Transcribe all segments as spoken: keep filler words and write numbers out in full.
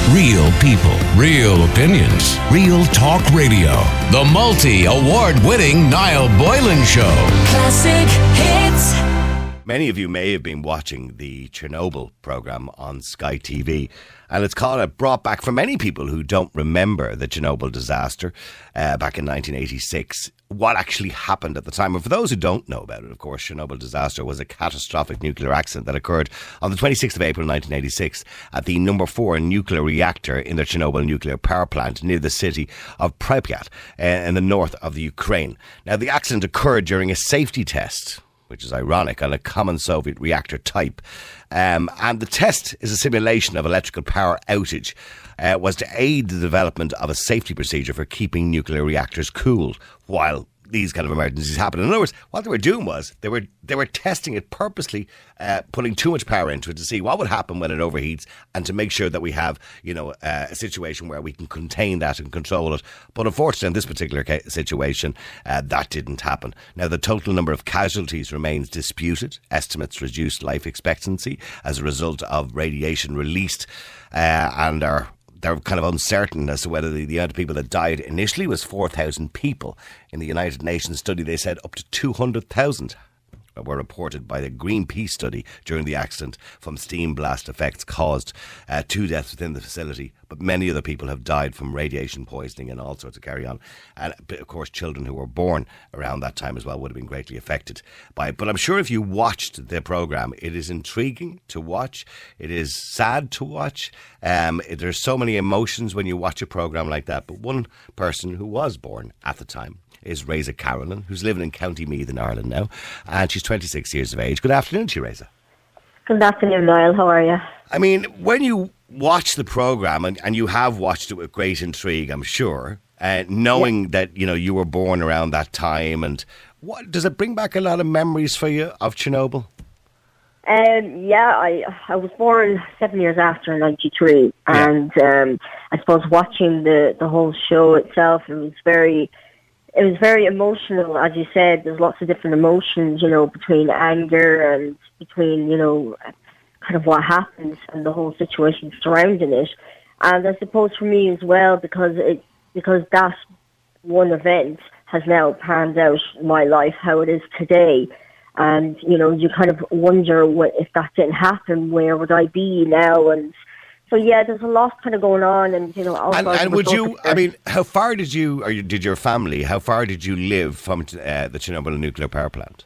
Real people, real opinions, Real Talk Radio. The multi-award-winning Niall Boylan Show. Classic hits. Many of you may have been watching the Chernobyl programme on Sky T V, and it's called it brought back for many people who don't remember the Chernobyl disaster uh, back in nineteen eighty-six, what actually happened at the time. And for those who don't know about it, of course, Chernobyl disaster was a catastrophic nuclear accident that occurred on the twenty-sixth of April nineteen eighty-six at the number four nuclear reactor in the Chernobyl nuclear power plant near the city of Pripyat uh, in the north of the Ukraine. Now, the accident occurred during a safety test, which is ironic, on a common Soviet reactor type. Um, and the test is a simulation of electrical power outage. Uh, was to aid the development of a safety procedure for keeping nuclear reactors cool while these kind of emergencies happen. In other words, what they were doing was they were they were testing it purposely, uh, putting too much power into it to see what would happen when it overheats, and to make sure that we have, you know, uh, a situation where we can contain that and control it. But unfortunately, in this particular ca- situation, uh, that didn't happen. Now, the total number of casualties remains disputed. Estimates reduced life expectancy as a result of radiation released, uh, and are they're kind of uncertain as to whether the, the amount of people that died initially was four thousand people. In the United Nations study, they said up to two hundred thousand were reported by the Greenpeace study during the accident from steam blast effects caused uh, two deaths within the facility. But many other people have died from radiation poisoning and all sorts of carry on. And of course, children who were born around that time as well would have been greatly affected by it. But I'm sure if you watched the programme, it is intriguing to watch. It is sad to watch. Um, it, there's so many emotions when you watch a programme like that. But one person who was born at the time is Reza Carolan, who's living in County Meath in Ireland now, and she's twenty-six years of age. Good afternoon to you, Reza. Good afternoon, Niall. How are you? I mean, when you watch the programme, and, and you have watched it with great intrigue, I'm sure, uh, knowing yeah. that, you know, you were born around that time, and what does it bring back a lot of memories for you of Chernobyl? Um, yeah, I I was born seven years after in ninety-three, yeah. and um, I suppose watching the, the whole show itself, it was very... It was very emotional, as you said. There's lots of different emotions, you know, between anger and between, you know, kind of what happens and the whole situation surrounding it. And I suppose for me as well, because it because that one event has now panned out my life, how it is today. And, you know, you kind of wonder what, if that didn't happen, where would I be now? And so, yeah, there's a lot kind of going on, and, you know... And, and would you, I mean, how far did you, or you, did your family, how far did you live from uh, the Chernobyl nuclear power plant?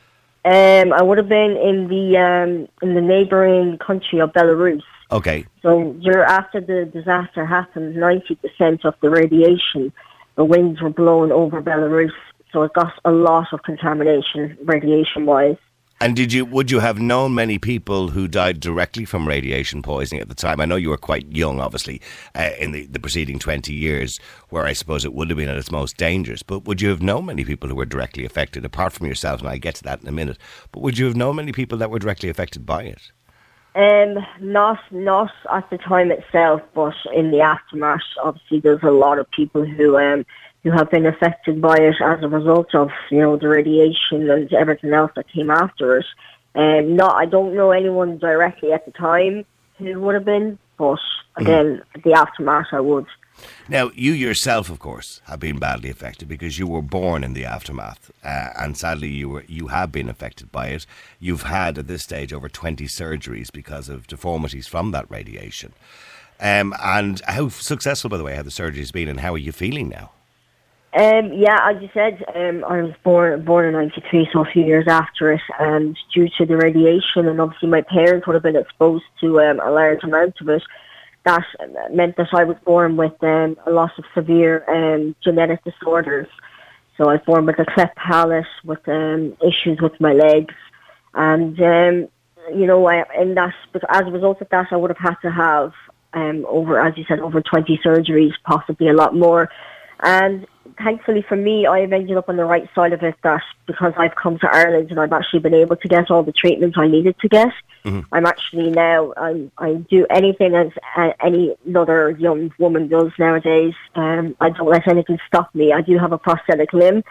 Um, I would have been in the um, in the neighbouring country of Belarus. Okay. So, you're, after the disaster happened, ninety percent of the radiation, the winds were blowing over Belarus, so it got a lot of contamination, radiation-wise. And did you would you have known many people who died directly from radiation poisoning at the time? I know you were quite young, obviously, uh, in the, the preceding twenty years, where I suppose it would have been at its most dangerous. But would you have known many people who were directly affected, apart from yourself? And I'll get to that in a minute. But would you have known many people that were directly affected by it? Um, not not at the time itself, but in the aftermath. Obviously, there's a lot of people who... Um, who have been affected by it as a result of, you know, the radiation and everything else that came after it. Um, not, I don't know anyone directly at the time who would have been, but again, mm. the aftermath I would. Now, you yourself, of course, have been badly affected because you were born in the aftermath, uh, and sadly you were you have been affected by it. You've had, at this stage, over twenty surgeries because of deformities from that radiation. Um, and how successful, by the way, have the surgeries been, and how are you feeling now? Um, yeah, as you said, um, I was born born in ninety-three, so a few years after it, and due to the radiation, and obviously my parents would have been exposed to um, a large amount of it, that meant that I was born with um, a lot of severe um, genetic disorders. So I was born with a cleft palate, with um, issues with my legs, and, um, you know, I, in that, as a result of that, I would have had to have um, over, as you said, over twenty surgeries, possibly a lot more. And thankfully for me, I've ended up on the right side of it, that because I've come to Ireland and I've actually been able to get all the treatment I needed to get, mm-hmm. I'm actually now, I'm, I do anything as uh, any other young woman does nowadays. Um, I don't let anything stop me. I do have a prosthetic limb,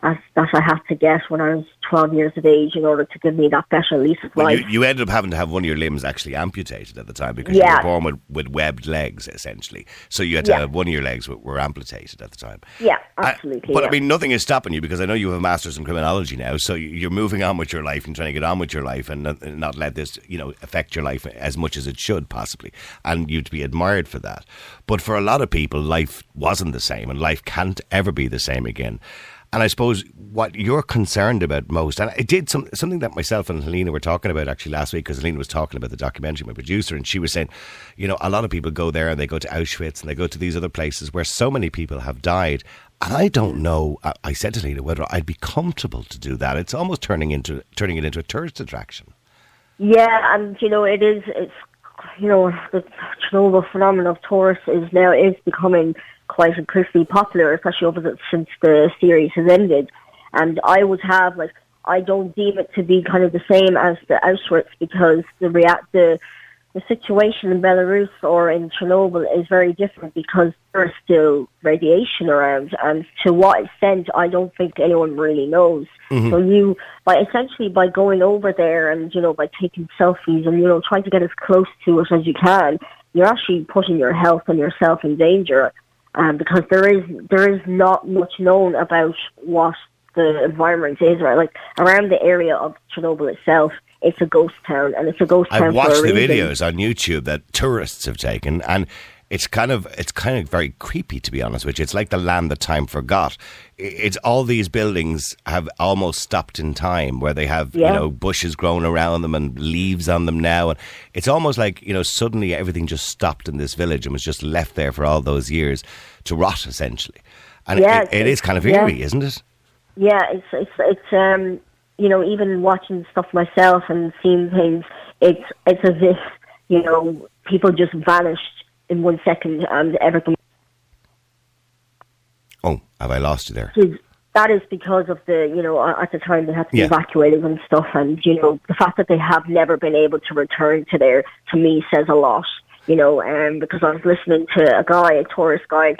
as, that I had to get when I was twelve years of age in order to give me that better lease of well, life. You, you ended up having to have one of your limbs actually amputated at the time because yeah. you were born with, with webbed legs, essentially. So you had to yeah. have one of your legs were, were amputated at the time. Yeah, absolutely. I, but yeah. I mean, nothing is stopping you because I know you have a master's in criminology now, so you're moving on with your life and trying to get on with your life and not, not let this, you know, affect your life as much as it should possibly. And you'd be admired for that. But for a lot of people, life wasn't the same and life can't ever be the same again. And I suppose what you're concerned about most, and I did some, something that myself and Helena were talking about actually last week, because Helena was talking about the documentary, my producer, and she was saying, you know, a lot of people go there and they go to Auschwitz and they go to these other places where so many people have died. And I don't know, I said to Helena, whether I'd be comfortable to do that. It's almost turning into turning it into a tourist attraction. Yeah, and, you know, it is, it's, you know, the Chernobyl phenomenon of tourists is now is becoming quite increasingly popular, especially over the, since the series has ended. And I would have, like, I don't deem it to be kind of the same as the Auschwitz because the react the the situation in Belarus or in Chernobyl is very different because there's still radiation around, and to what extent I don't think anyone really knows. Mm-hmm. So you, by essentially by going over there and, you know, by taking selfies and, you know, trying to get as close to it as you can, you're actually putting your health and yourself in danger. Um, because there is there is not much known about what the environment is, right? Like around the area of Chernobyl itself, it's a ghost town, and it's a ghost town. I've watched for a the reason. videos on YouTube that tourists have taken, and it's kind of it's kind of very creepy, to be honest with you. It's like the land that time forgot. It's all these buildings have almost stopped in time, where they have yeah. you know bushes growing around them and leaves on them now, and it's almost like you know suddenly everything just stopped in this village and was just left there for all those years to rot, essentially. And yeah, it, it is kind of eerie, yeah. isn't it? Yeah, it's it's it's um you know, even watching stuff myself and seeing things, it's it's as if, you know, people just vanished in one second and everything. Oh, have I lost you there? That is because of the, you know, at the time they had to be yeah. evacuated and stuff, and, you know, the fact that they have never been able to return to there, to me, says a lot, you know, um, because I was listening to a guy, a tourist guide,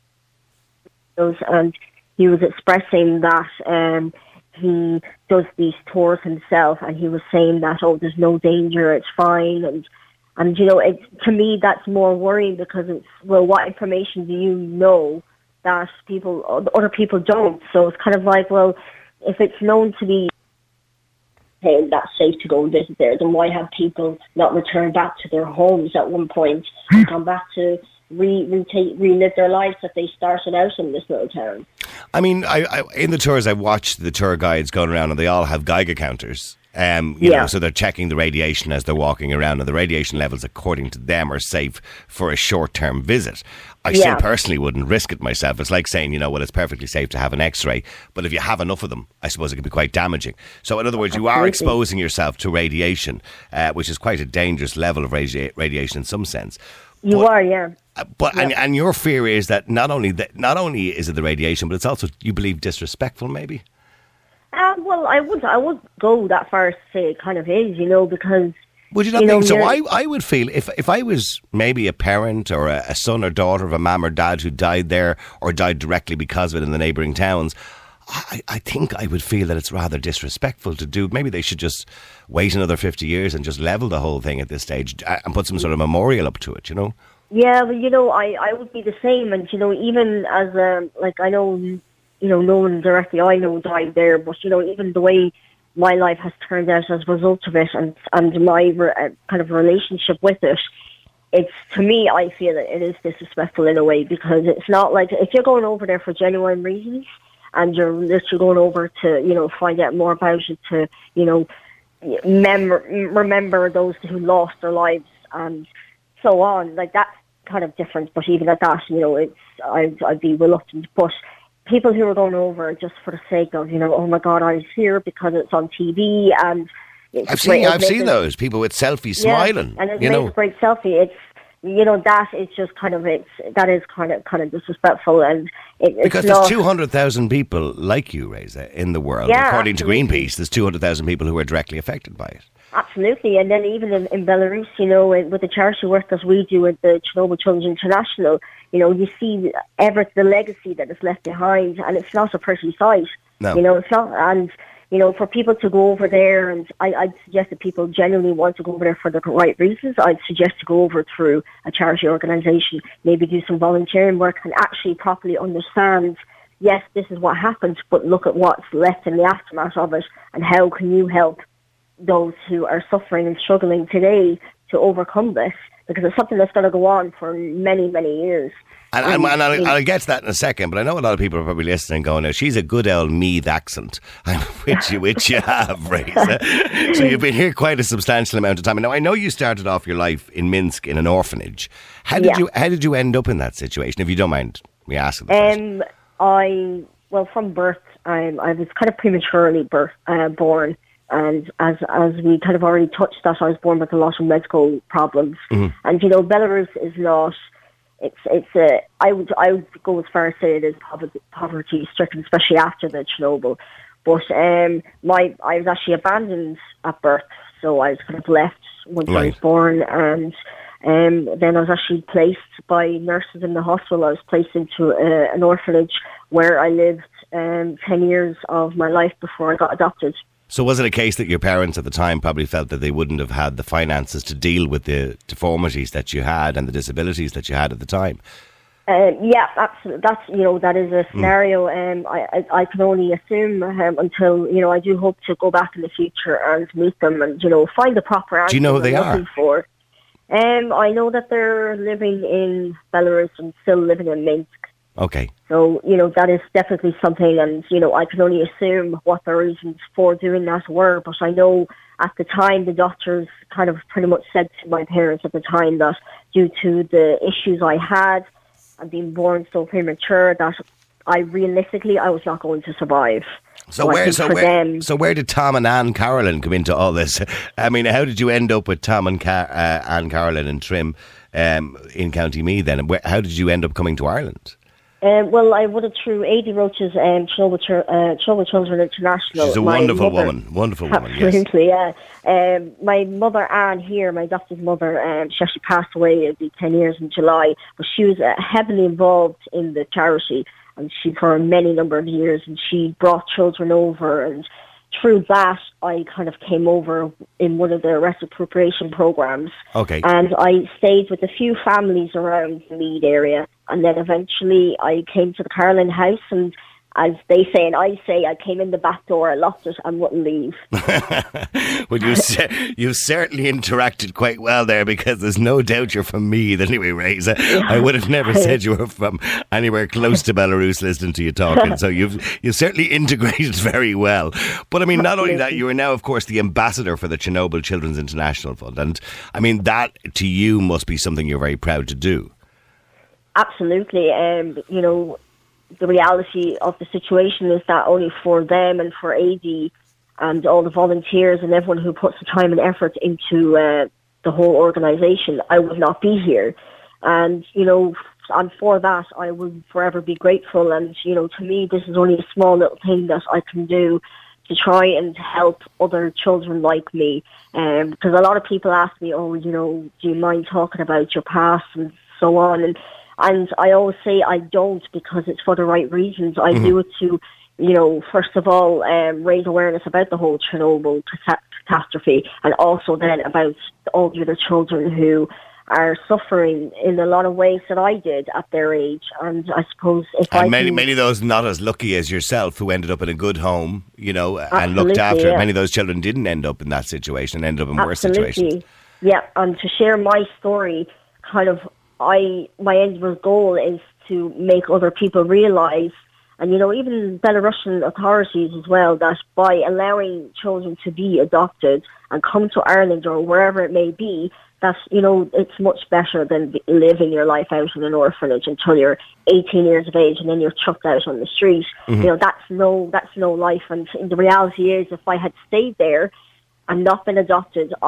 and he was expressing that um, he does these tours himself, and he was saying that, oh, there's no danger, it's fine, and, and you know, it, to me, that's more worrying because it's, well, what information do you know that people, other people don't? So it's kind of like, well, if it's known to be saying that's safe to go and visit there, then why have people not returned back to their homes at one point and gone back to re, re- relive their lives that they started out in this little town? I mean, I, I, in the tours, I watched the tour guides going around, and they all have Geiger counters. Um, you yeah. know, so they're checking the radiation as they're walking around, and the radiation levels, according to them, are safe for a short-term visit. I yeah. still personally wouldn't risk it myself. It's like saying, you know, well, it's perfectly safe to have an X-ray, but if you have enough of them, I suppose it can be quite damaging. So, in other words, you are exposing yourself to radiation, uh, which is quite a dangerous level of radi- radiation in some sense. You but, are, yeah. Uh, but yeah. and, and your fear is that not only that, not only is it the radiation, but it's also, you believe, disrespectful, maybe. Uh, well, I would I would go that far as to say it kind of is, you know, because... Would you not you think know, so? I, I would feel, if if I was maybe a parent or a, a son or daughter of a mum or dad who died there or died directly because of it in the neighbouring towns, I, I think I would feel that it's rather disrespectful to do. Maybe they should just wait another fifty years and just level the whole thing at this stage and put some sort of memorial up to it, you know? Yeah, well, you know, I, I would be the same. And, you know, even as, um, like, I know... you know, no one directly I know died there, but, you know, even the way my life has turned out as a result of it and, and my re- uh, kind of relationship with it, it's, to me, I feel that it is disrespectful in a way, because it's not like, if you're going over there for genuine reasons and you're literally going over to, you know, find out more about it, to, you know, mem- remember those who lost their lives and so on, like, that's kind of different. But even at that, you know, it's, I'd, I'd be reluctant, but people who are going over just for the sake of, you know, oh my God, I was here because it's on T V, and it's I've seen, I've seen those people with selfies yeah, smiling, and it you makes know, a great selfie. It's, you know, that is just kind of it's that is kind of kind of disrespectful, and it, it's because not, there's two hundred thousand people like you, Reza, in the world. Yeah, according absolutely. to Greenpeace, there's two hundred thousand people who are directly affected by it. Absolutely, and then even in, in Belarus, you know, with the charity work that we do at the Chernobyl Children's International, you know, you see ever the legacy that is left behind, and it's not a pretty sight. No. You know, it's not, and, you know, for people to go over there, and I, I'd suggest that people genuinely want to go over there for the right reasons, I'd suggest to go over through a charity organisation, maybe do some volunteering work and actually properly understand, yes, this is what happened, but look at what's left in the aftermath of it, and how can you help those who are suffering and struggling today to overcome this, because it's something that's going to go on for many, many years. And, and, and I'll, I'll get to that in a second, but I know a lot of people are probably listening going, now, she's a good old Meath accent, which you, which you have, Reza. So you've been here quite a substantial amount of time. And now, I know you started off your life in Minsk in an orphanage. How did Yeah. you How did you end up in that situation, if you don't mind me asking? Um, I, well, from birth, um, I was kind of prematurely birth, uh, born. And as as we kind of already touched that, I was born with a lot of medical problems. Mm-hmm. And, you know, Belarus is not... It's it's a I would I would go as far as say it is poverty, poverty stricken, especially after the Chernobyl. But um, my I was actually abandoned at birth, so I was kind of left once Right. I was born, and um, then I was actually placed by nurses in the hospital. I was placed into a, an orphanage where I lived um, ten years of my life before I got adopted. So was it a case that your parents at the time probably felt that they wouldn't have had the finances to deal with the deformities that you had and the disabilities that you had at the time? Um, yeah, absolutely. That's, you know, that is a scenario. Um, I, I, I can only assume um, until, you know, I do hope to go back in the future and meet them and, you know, find the proper answer. Do you know who they I'm are? looking for. Um, I know that they're living in Belarus and still living in Minsk. Okay. So, you know, that is definitely something, and, you know, I can only assume what the reasons for doing that were, but I know at the time the doctors kind of pretty much said to my parents at the time that due to the issues I had and being born so premature, that I realistically, I was not going to survive. So, So I where think so for where, them- so where did Tom and Anne Carolyn come into all this? I mean, how did you end up with Tom and Ca- uh, Anne Carolyn and Trim um, in County Meath then? And where, how did you end up coming to Ireland? Um, well, I would have through A D Roach's um, Chernobyl, Chir- uh, Chernobyl Children International. She's a My wonderful mother- woman. Wonderful woman, yes. Absolutely, yeah. Um, my mother, Anne, here, my adopted mother, um, she actually passed away, it'll be ten years in July, but she was uh, heavily involved in the charity, and she, for many number of years, and she brought children over, and through that, I kind of came over in one of the arrest appropriation programs. Okay. And I stayed with a few families around the Meath area. And then eventually I came to the Carolyn house, and as they say and I say, I came in the back door, I locked it and wouldn't leave. Well, you cer- you certainly interacted quite well there, because there's no doubt you're from Meath anyway, Reza. I would have never said you were from anywhere close to Belarus listening to you talking. So you've you've certainly integrated very well. But I mean, not only that, you are now, of course, the ambassador for the Chernobyl Children's International Fund. And I mean, that to you must be something you're very proud to do. Absolutely. Um, you know, the reality of the situation is that only for them and for A D and all the volunteers and everyone who puts the time and effort into uh, the whole organisation, I would not be here. And, you know, and for that, I will forever be grateful. And, you know, to me, this is only a small little thing that I can do to try and help other children like me. Um, because a lot of people ask me, oh, you know, do you mind talking about your past and so on? And And I always say I don't, because it's for the right reasons. I mm-hmm. do it to, you know, first of all, um, raise awareness about the whole Chernobyl catastrophe, and also then about all the other children who are suffering in a lot of ways that I did at their age. And I suppose if and I many, can, many of those not as lucky as yourself, who ended up in a good home, you know, and Absolutely, looked after. Yeah. Many of those children didn't end up in that situation, ended up in worse Absolutely. situations. Yeah, and to share my story, kind of, I my end goal is to make other people realise, and you know, even Belarusian authorities as well, that by allowing children to be adopted and come to Ireland or wherever it may be, that, you know, it's much better than living your life out in an orphanage until you're eighteen years of age and then you're chucked out on the street. Mm-hmm. You know, that's no that's no life. And the reality is, if I had stayed there and not been adopted, I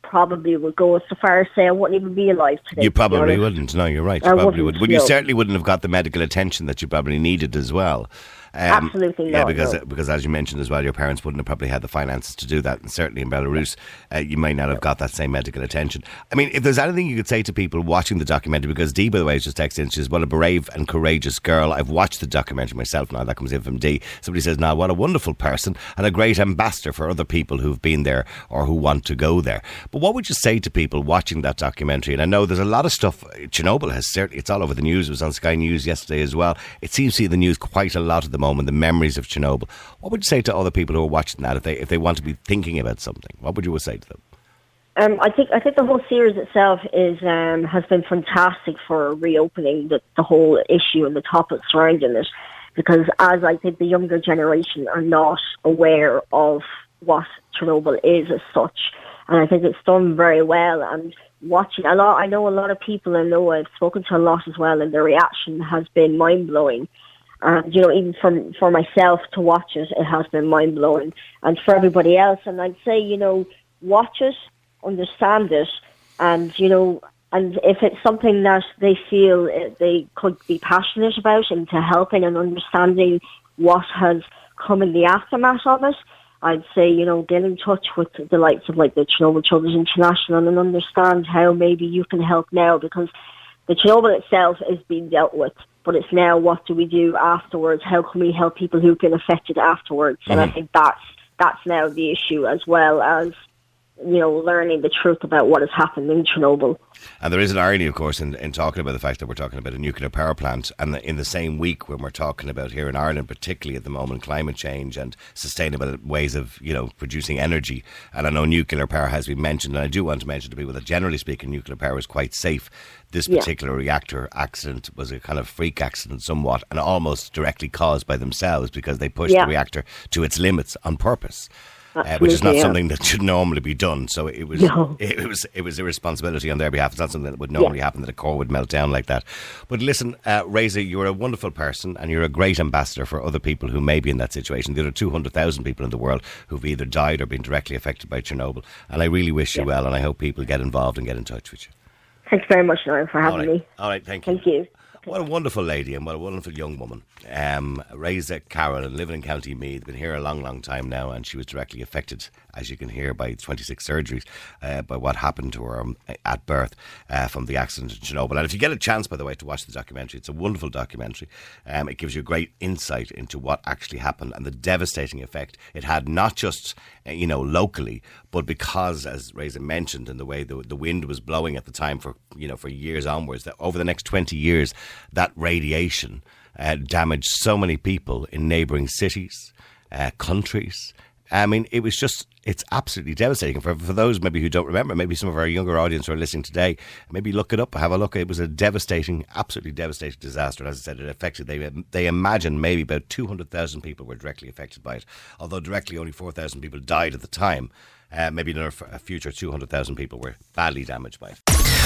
probably would go as far as say I wouldn't even be alive today. You to be probably honest. wouldn't. No, you're right. You I probably wouldn't, would. But you no. certainly wouldn't have got the medical attention that you probably needed as well. Um, Absolutely Yeah, not, because no. because as you mentioned as well, your parents wouldn't have probably had the finances to do that, and certainly in Belarus, uh, you may not have got that same medical attention. I mean, if there's anything you could say to people watching the documentary, because Dee, by the way, is just texting, she's what a brave and courageous girl. I've watched the documentary myself now. That comes in from Dee. Somebody says, "Now, what a wonderful person and a great ambassador for other people who've been there or who want to go there." But what would you say to people watching that documentary? And I know there's a lot of stuff. Chernobyl has certainly, it's all over the news. It was on Sky News yesterday as well. It seems to be in the news quite a lot at the moment, the memories of Chernobyl. What would you say to other people who are watching that if they if they want to be thinking about something? What would you say to them? Um, I think I think the whole series itself is um, has been fantastic for reopening the, the whole issue and the topic surrounding it, because as I think the younger generation are not aware of what Chernobyl is as such, and I think it's done very well. And watching a lot, I know a lot of people, I know I've spoken to a lot as well, and their reaction has been mind blowing. And, you know, even from for myself to watch it, it has been mind-blowing. And for everybody else, and I'd say, you know, watch it, understand it, and, you know, and if it's something that they feel they could be passionate about into helping and understanding what has come in the aftermath of it, I'd say, you know, get in touch with the likes of, like, the Chernobyl Children's International and understand how maybe you can help now, because the Chernobyl itself is being dealt with. But it's now, what do we do afterwards? How can we help people who've been affected afterwards? Mm-hmm. And I think that's that's now the issue, as well as, you know, learning the truth about what has happened in Chernobyl. And there is an irony, of course, in, in talking about the fact that we're talking about a nuclear power plant, and in the same week when we're talking about here in Ireland, particularly at the moment, climate change and sustainable ways of, you know, producing energy. And I know nuclear power has been mentioned, and I do want to mention to people that generally speaking, nuclear power is quite safe. This particular yeah. reactor accident was a kind of freak accident somewhat, and almost directly caused by themselves, because they pushed yeah. the reactor to its limits on purpose. Uh, which is not yeah. something that should normally be done. So it was no. it, it was it was irresponsibility on their behalf. It's not something that would normally yeah. happen, that a core would melt down like that. But listen, uh, Reza, you're a wonderful person, and you're a great ambassador for other people who may be in that situation. There are two hundred thousand people in the world who've either died or been directly affected by Chernobyl. And I really wish yeah. you well, and I hope people get involved and get in touch with you. Thanks very much, Niall, for having All right. me. All right, thank you. Thank you. What a wonderful lady, and what a wonderful young woman. Um, Reza Carroll, and living in County Meath, been here a long, long time now, and she was directly affected, as you can hear, by twenty-six surgeries, uh, by what happened to her um, at birth uh, from the accident in Chernobyl. And if you get a chance, by the way, to watch the documentary, it's a wonderful documentary. Um, it gives you a great insight into what actually happened and the devastating effect it had, not just, uh, you know, locally, but because, as Reza mentioned, in the way the, the wind was blowing at the time for, you know, for years onwards, that over the next twenty years, that radiation uh, damaged so many people in neighbouring cities, uh, countries. I mean, it was just, it's absolutely devastating. For for those maybe who don't remember, maybe some of our younger audience who are listening today, maybe look it up, have a look. It was a devastating, absolutely devastating disaster. As I said, it affected, they they imagine maybe about two hundred thousand people were directly affected by it, although directly only four thousand people died at the time. Uh, maybe in a future two hundred thousand people were badly damaged by it.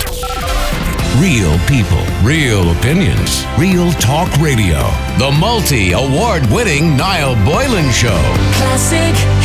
Real people, real opinions, real talk radio. The multi-award winning Niall Boylan Show. Classic